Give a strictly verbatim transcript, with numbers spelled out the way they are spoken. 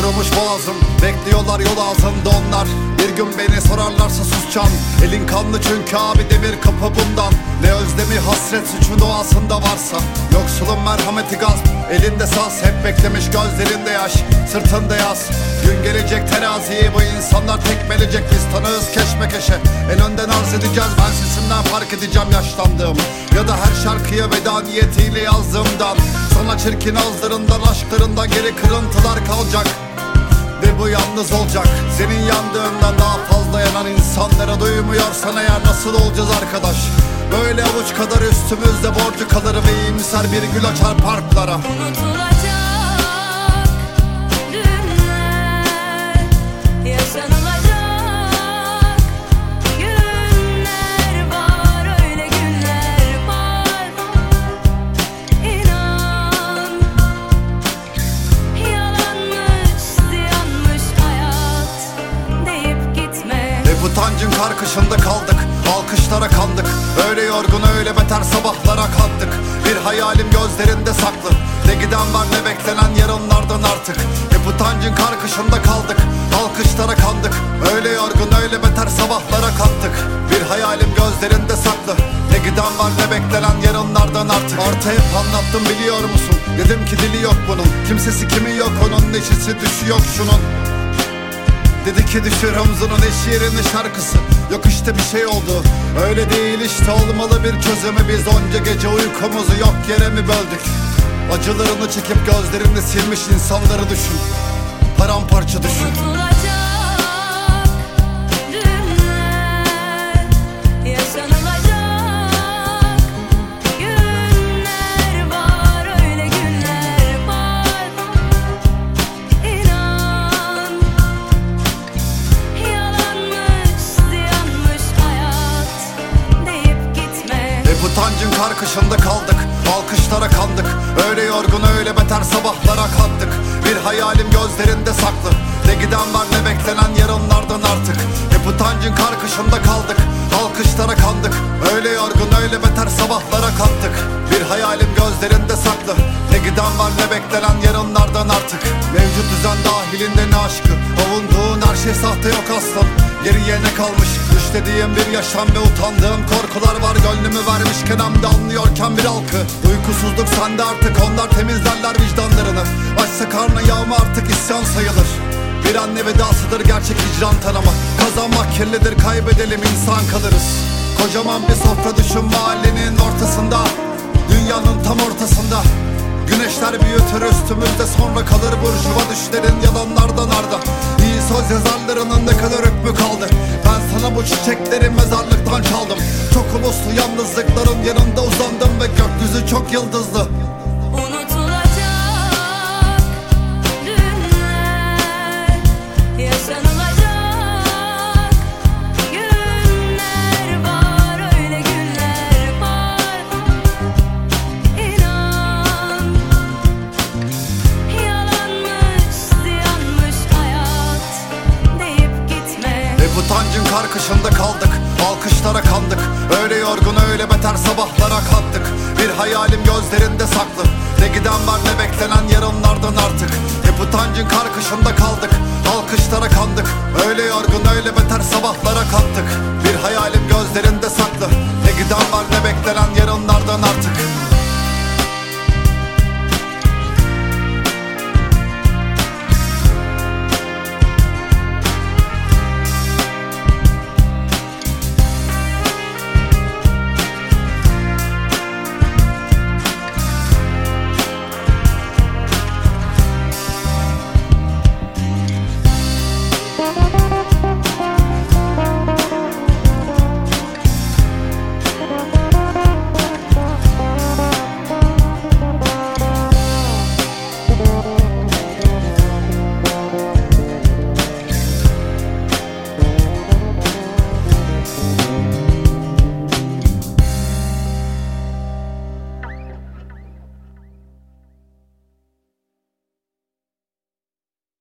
kurumuş boğazım, bekliyorlar yol ağzımda onlar. Bir gün beni sorarlarsa susacağım. Elin kanlı çünkü abi, demir kapı bundan. Ne özlemi hasret suçun doğasında varsa. Yoksulun merhameti gazp, elinde saz. Hep beklemiş gözlerinde yaş, sırtında yaz. Gün gelecek teraziyi bu insanlar tekmelecek. Biz tanığız keşmekeşe, en önden arz edeceğiz. Ben sesimden fark edeceğim yaşlandığımı, ya da her şarkıya veda niyetiyle yazdığımdan. Sana çirkin ağızlarından, aşklarından geri kırıntılar kalacak. Ve bu yalnız olacak. Senin yandığından daha fazla yanan insanlara duymuyorsan eğer nasıl olacağız arkadaş? Böyle avuç kadar üstümüzde borcu kalır ve iyimser bir gül açar parklara. Unutulacak günler, yaşanılacak günler var, öyle günler var. İnan, yalanmış, ziyanmış hayat deyip gitme. Hep utancın karkışında kaldık, alkışlara kandık. Öyle yorgun öyle beter sabahlara kalktık. Bir hayalim gözlerinde saklı, ne giden var ne beklenen yarınlardan artık. Hep utancın karkışında kaldık, alkışlara kandık. Öyle yorgun öyle beter sabahlara kalktık. Bir hayalim gözlerinde saklı, ne giden var ne beklenen yarınlardan artık. Artı hep anlattım biliyor musun, dedim ki dili yok bunun. Kimsesi kimi yok onun, neşesi düşü yok şunun. Dedi ki düşür omzunun eş yerini şarkısı. Yok işte bir şey oldu, öyle değil işte, olmalı bir çözümü. Biz onca gece uykumuzu yok yere mi böldük? Acılarını çekip gözlerini silmiş insanları düşün, paramparça düşün. Unutulacak günler, yaşanılacak günler var, öyle günler var. İnan, yalanmış, ziyanmış hayat deyip gitme. Hep utancın karkışında kaldık, alkışlara kandık. Öyle yorgun öyle beter sabahlara kalktık. Bir hayalim gözlerinde saklı, ne giden var ne beklenen yarınlardan artık. Hep utancın karkışında kaldık, alkışlara kandık. Öyle yorgun öyle beter sabahlara kalktık. Bir hayalim gözlerinde saklı, ne giden var ne beklenen yarınlardan artık. Mevcut düzen dahilinde ne aşkı, avunduğun her şey sahte yok aslan. Geriye ne kalmış, düşlediğim bir yaşam ve utandığım korkular var. Gönlümü vermişken hem de anlıyorken bir halkı. Uykusuzluk sende artık, onlar temizlerler vicdanlarını. Açsa karnı yağma artık isyan sayılır. Bir anne vedasıdır gerçek hicran tanıma. Kazanmak kirlidir, kaybedelim insan kalırız. Kocaman bir sofra düşün mahallenin ortasında, dünyanın tam ortasında. Güneşler büyütür üstümüzde, sonra kalır burjuva düşlerin yalanlardan arda. İyi söz yazarlarının ne kadar hükmü kaldı? Ben sana bu çiçekleri mezarlıktan çaldım. Çok uluslu yalnızlıkların yanında uzandım ve gökyüzü çok yıldızlı. Unutulacak günler, yaşanılacak günler var, öyle günler var. İnan, yalanmış, ziyanmış hayat deyip gitme. Hep utancın karkışında kaldık, alkışlara kandık. Öyle yorgun öyle beter sabahlara kalktık. Bir hayalim gözlerinde saklı, ne giden var ne beklenen yarınlardan artık. Hep utancın karkışında kaldık, alkışlara kandık. Öyle yorgun öyle beter sabahlara kalktık.